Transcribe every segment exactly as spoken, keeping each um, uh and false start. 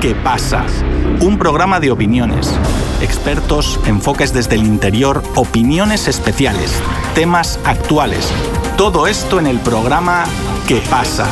¿Qué pasa? Un programa de opiniones, expertos, enfoques desde el interior, opiniones especiales, temas actuales. Todo esto en el programa ¿Qué pasa?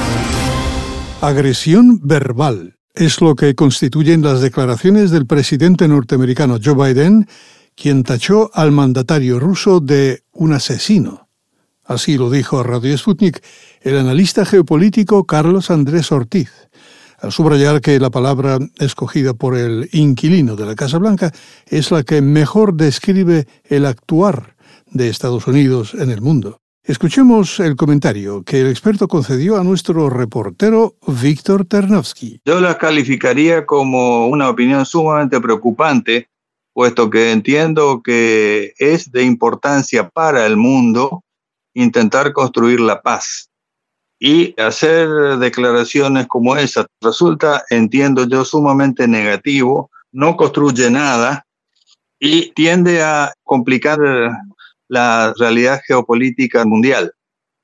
Agresión verbal es lo que constituyen las declaraciones del presidente norteamericano Joe Biden, quien tachó al mandatario ruso de un asesino. Así lo dijo a Radio Sputnik el analista geopolítico Carlos Andrés Ortiz, al subrayar que la palabra escogida por el inquilino de la Casa Blanca es la que mejor describe el actuar de Estados Unidos en el mundo. Escuchemos el comentario que el experto concedió a nuestro reportero Víctor Ternovsky. Yo la calificaría como una opinión sumamente preocupante, puesto que entiendo que es de importancia para el mundo intentar construir la paz. Y hacer declaraciones como esas resulta, entiendo yo, sumamente negativo, no construye nada y tiende a complicar la realidad geopolítica mundial.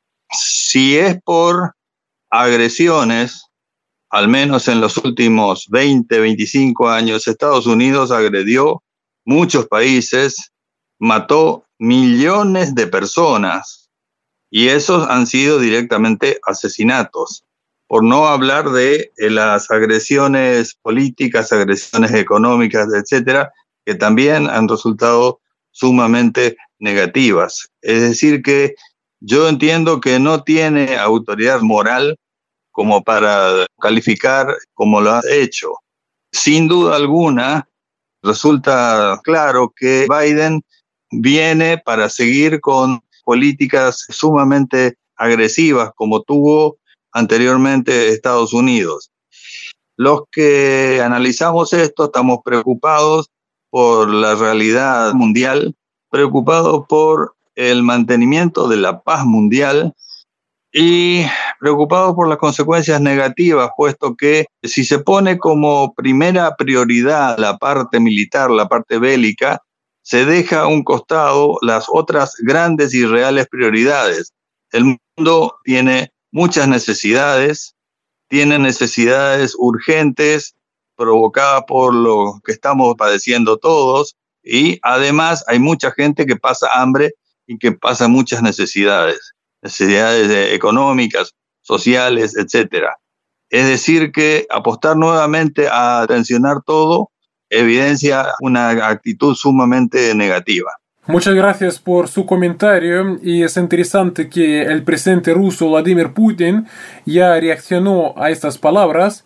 Si es por agresiones, al menos en los últimos veinte, veinticinco años, Estados Unidos agredió muchos países, mató millones de personas y esos han sido directamente asesinatos. Por no hablar de las agresiones políticas, agresiones económicas, etcétera, que también han resultado sumamente negativas. Es decir que yo entiendo que no tiene autoridad moral como para calificar como lo ha hecho. Sin duda alguna, resulta claro que Biden viene para seguir con políticas sumamente agresivas como tuvo anteriormente Estados Unidos. Los que analizamos esto estamos preocupados por la realidad mundial, preocupados por el mantenimiento de la paz mundial y preocupados por las consecuencias negativas, puesto que si se pone como primera prioridad la parte militar, la parte bélica, se deja a un costado las otras grandes y reales prioridades. El mundo tiene muchas necesidades, tiene necesidades urgentes provocadas por lo que estamos padeciendo todos, y además hay mucha gente que pasa hambre y que pasa muchas necesidades, necesidades económicas, sociales, etcétera. Es decir que apostar nuevamente a tensionar todo evidencia una actitud sumamente negativa. Muchas gracias por su comentario, y es interesante que el presidente ruso Vladimir Putin ya reaccionó a estas palabras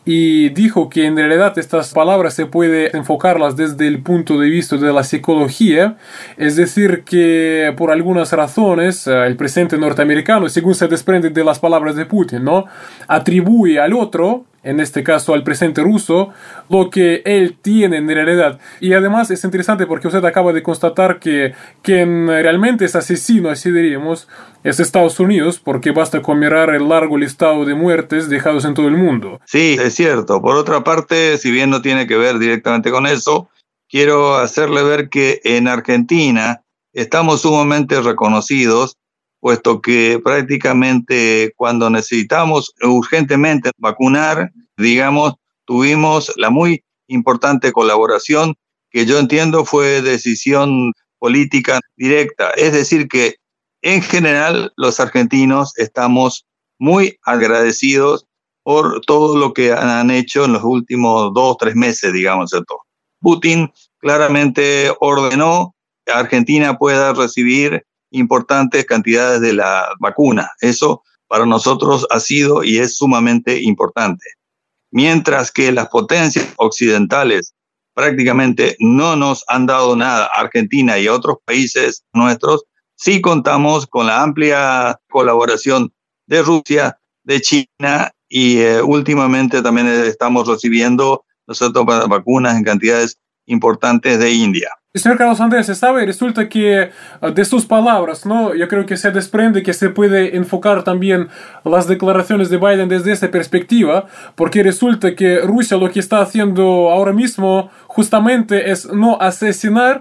y dijo que en realidad estas palabras se puede enfocarlas desde el punto de vista de la psicología, es decir que por algunas razones el presidente norteamericano, según se desprende de las palabras de Putin, ¿no?, atribuye al otro, en este caso al presidente ruso, lo que él tiene en realidad. Y además es interesante porque usted acaba de constatar que quien realmente es asesino, así diríamos, es Estados Unidos, porque basta con mirar el largo listado de muertes dejados en todo el mundo. Sí, es cierto. Por otra parte, si bien no tiene que ver directamente con eso, quiero hacerle ver que en Argentina estamos sumamente reconocidos, puesto que prácticamente cuando necesitamos urgentemente vacunar, digamos, tuvimos la muy importante colaboración que yo entiendo fue decisión política directa. Es decir que en general los argentinos estamos muy agradecidos por todo lo que han hecho en los últimos dos, tres meses, digamos, ¿cierto? Putin claramente ordenó que Argentina pueda recibir importantes cantidades de la vacuna. Eso para nosotros ha sido y es sumamente importante. Mientras que las potencias occidentales prácticamente no nos han dado nada, Argentina y otros países nuestros, sí contamos con la amplia colaboración de Rusia, de China y eh, últimamente también estamos recibiendo nosotros vacunas en cantidades importantes de India. Señor Carlos Andrés, se sabe, resulta que de sus palabras, ¿no?, yo creo que se desprende que se puede enfocar también las declaraciones de Biden desde esa perspectiva, porque resulta que Rusia lo que está haciendo ahora mismo justamente es no asesinar,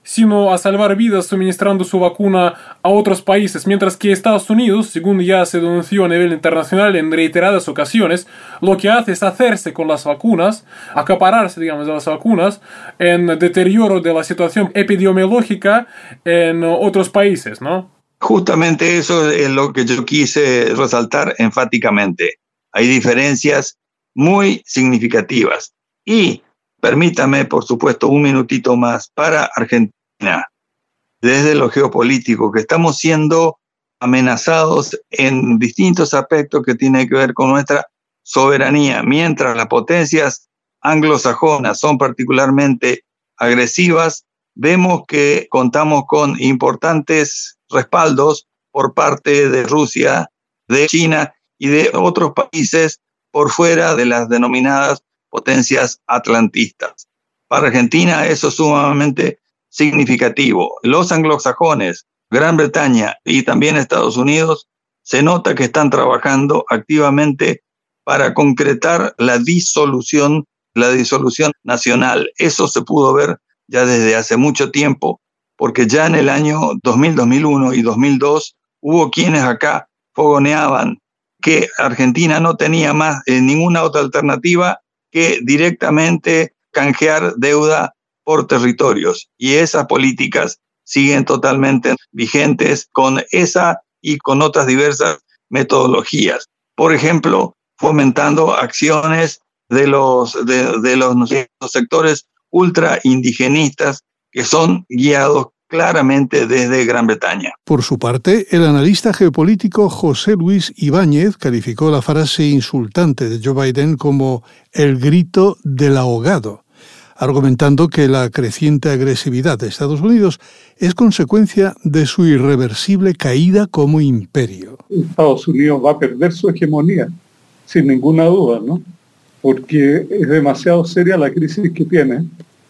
sino a salvar vidas suministrando su vacuna a otros países, mientras que Estados Unidos, según ya se denunció a nivel internacional en reiteradas ocasiones, lo que hace es hacerse con las vacunas, acapararse, digamos, de las vacunas, en deterioro de la situación epidemiológica en otros países, ¿no? Justamente eso es lo que yo quise resaltar enfáticamente. Hay diferencias muy significativas. Y permítame, por supuesto, un minutito más para Argentina. Desde lo geopolítico, que estamos siendo amenazados en distintos aspectos que tienen que ver con nuestra soberanía. Mientras las potencias anglosajonas son particularmente agresivas, vemos que contamos con importantes respaldos por parte de Rusia, de China y de otros países por fuera de las denominadas potencias atlantistas. Para Argentina eso es sumamente significativo. Los anglosajones, Gran Bretaña y también Estados Unidos, se nota que están trabajando activamente para concretar la disolución, la disolución nacional. Eso se pudo ver ya desde hace mucho tiempo, porque ya en el año dos mil, dos mil uno y dos mil dos hubo quienes acá fogoneaban que Argentina no tenía más eh, ninguna otra alternativa que directamente canjear deuda por territorios. Y esas políticas siguen totalmente vigentes con esa y con otras diversas metodologías. Por ejemplo, fomentando acciones de los, de, de los, los sectores ultra indigenistas que son guiados claramente desde Gran Bretaña. Por su parte, el analista geopolítico José Luis Ibáñez calificó la frase insultante de Joe Biden como el grito del ahogado, argumentando que la creciente agresividad de Estados Unidos es consecuencia de su irreversible caída como imperio. Estados Unidos va a perder su hegemonía, sin ninguna duda, ¿no? Porque es demasiado seria la crisis que tiene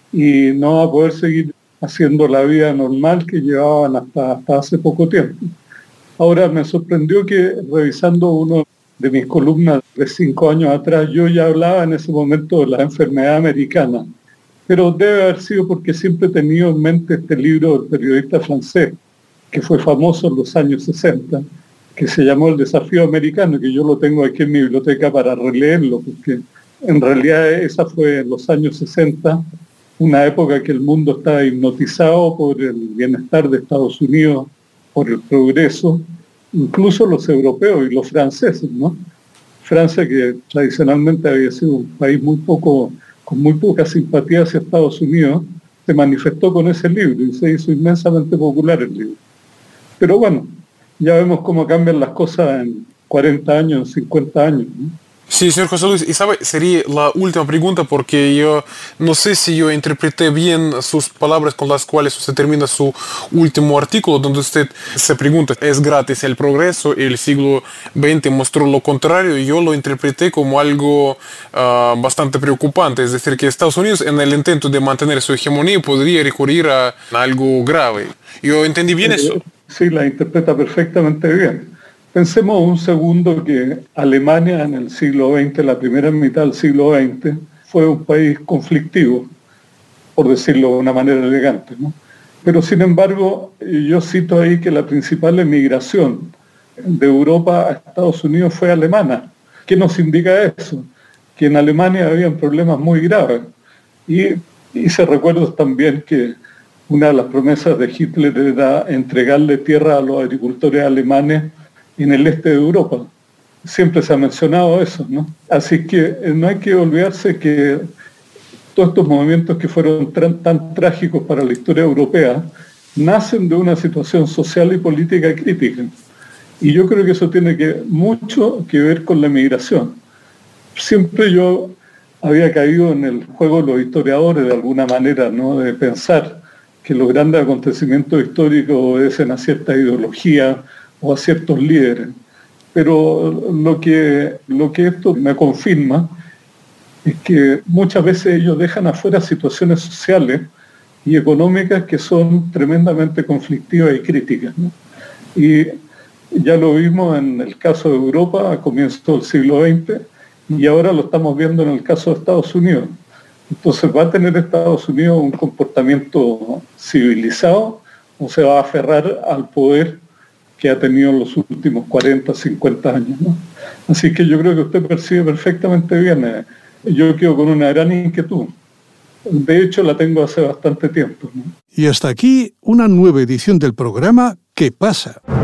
y no va a poder seguir haciendo la vida normal que llevaban hasta, hasta hace poco tiempo. Ahora me sorprendió que revisando uno de mis columnas de cinco años atrás, yo ya hablaba en ese momento de la enfermedad americana, pero debe haber sido porque siempre he tenido en mente este libro del periodista francés, que fue famoso en los años sesenta, que se llamó El Desafío Americano, que yo lo tengo aquí en mi biblioteca para releerlo, porque en realidad esa fue en los años sesenta, una época que el mundo estaba hipnotizado por el bienestar de Estados Unidos, por el progreso, incluso los europeos y los franceses, ¿no? Francia, que tradicionalmente había sido un país muy poco, con muy poca simpatía hacia Estados Unidos, se manifestó con ese libro y se hizo inmensamente popular el libro. Pero bueno, ya vemos cómo cambian las cosas en cuarenta años, en cincuenta años, ¿no? Sí, señor José Luis, y sabe, sería la última pregunta porque yo no sé si yo interpreté bien sus palabras con las cuales usted termina su último artículo, donde usted se pregunta, ¿es gratis el progreso? El siglo veinte mostró lo contrario y yo lo interpreté como algo uh, bastante preocupante, es decir, que Estados Unidos en el intento de mantener su hegemonía podría recurrir a algo grave. ¿Yo entendí bien eso? Sí, la interpreta perfectamente bien. Pensemos un segundo que Alemania en el siglo veinte, la primera mitad del siglo veinte, fue un país conflictivo, por decirlo de una manera elegante, ¿no? Pero sin embargo, yo cito ahí que la principal emigración de Europa a Estados Unidos fue alemana. ¿Qué nos indica eso? Que en Alemania habían problemas muy graves. Y, y se recuerda también que una de las promesas de Hitler era entregarle tierra a los agricultores alemanes en el este de Europa. Siempre se ha mencionado eso, ¿no? Así que no hay que olvidarse que todos estos movimientos que fueron tan, tan trágicos para la historia europea nacen de una situación social y política crítica. Y yo creo que eso tiene que, mucho que ver con la migración. Siempre yo había caído en el juego de los historiadores de alguna manera, ¿no? De pensar que los grandes acontecimientos históricos obedecen a cierta ideología o a ciertos líderes. Pero lo que, lo que esto me confirma es que muchas veces ellos dejan afuera situaciones sociales y económicas que son tremendamente conflictivas y críticas, ¿no? Y ya lo vimos en el caso de Europa a comienzos del siglo veinte y ahora lo estamos viendo en el caso de Estados Unidos. Entonces, ¿va a tener Estados Unidos un comportamiento civilizado o se va a aferrar al poder que ha tenido en los últimos cuarenta, cincuenta años, ¿no? Así que yo creo que usted percibe perfectamente bien. Yo quedo con una gran inquietud. De hecho, la tengo hace bastante tiempo, ¿no? Y hasta aquí una nueva edición del programa ¿Qué pasa?